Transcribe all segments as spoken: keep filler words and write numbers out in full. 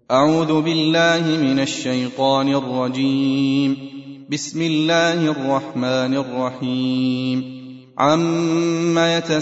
أعوذ بالله من الشيطان الرجيم. بسم الله الرحمن الرحيم. عم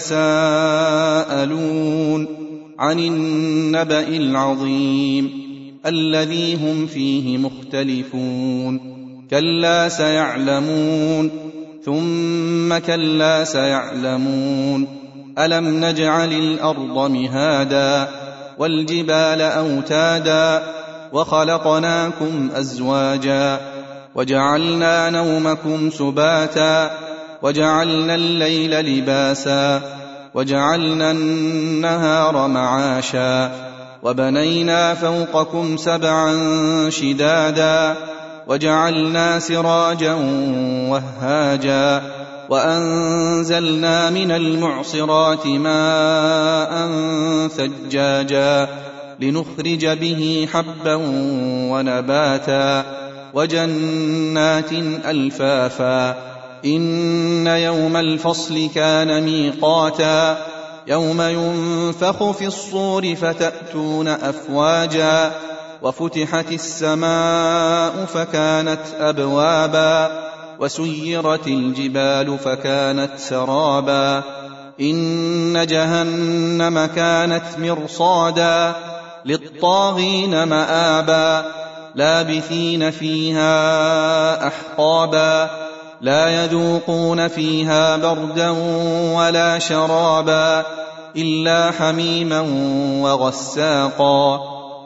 يتساءلون عن النبأ العظيم الذي هم فيه مختلفون كلا سيعلمون ثم كلا سيعلمون ألم نجعل الأرض مهادا والجبال أوتادا وخلقناكم أزواجا وجعلنا نومكم سباتا وجعلنا الليل لباسا وجعلنا النهار معاشا وبنينا فوقكم سبعا شدادا وجعلنا سراجا وهاجا وأنزلنا من المعصرات ماء ثجاجا لنخرج به حبا ونباتا وجنات ألفافا إن يوم الفصل كان ميقاتا يوم ينفخ في الصور فتأتون أفواجا وفتحت السماء فكانت أبوابا وسيرت الجبال فكانت سرابا إن جهنم كانت مرصادا للطاغين مآبا لابثين فيها أحقابا لا يذوقون فيها بردا ولا شرابا إلا حميما وغساقا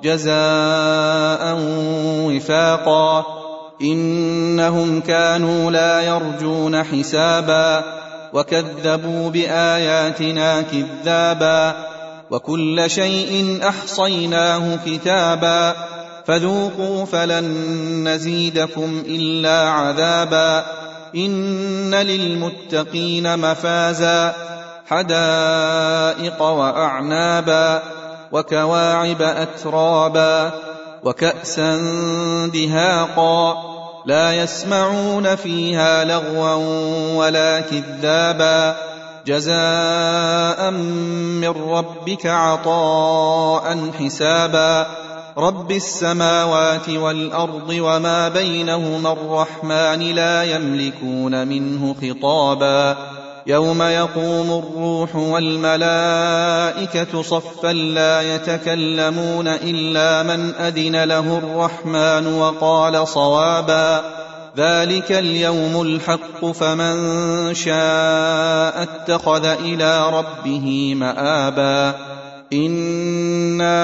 جزاء وفاقا إنهم كانوا لا يرجون حسابا وكذبوا بآياتنا كذابا وكل شيء أحصيناه كتابا فذوقوا فلن نزيدكم إلا عذابا إن للمتقين مفازا حدائق وأعنابا وكواعب أترابا وكأسا دهاقا لا يسمعون فيها لغوا ولا كذابا جزاء من ربك عطاء حسابا رب السماوات والأرض وما بينهما الرحمن لا يملكون منه خطابا يوم يقوم الروح والملائكة صفا لا يتكلمون إلا من أذن له الرحمن وقال صوابا ذلك اليوم الحق فمن شاء اتخذ إلى ربه مآبا إنا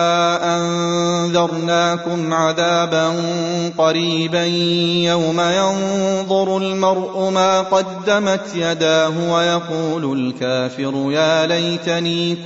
أنذرناكم عذابا قريبا يوم ينظر المرء ما قدمت يداه ويقول الكافر يا ليتني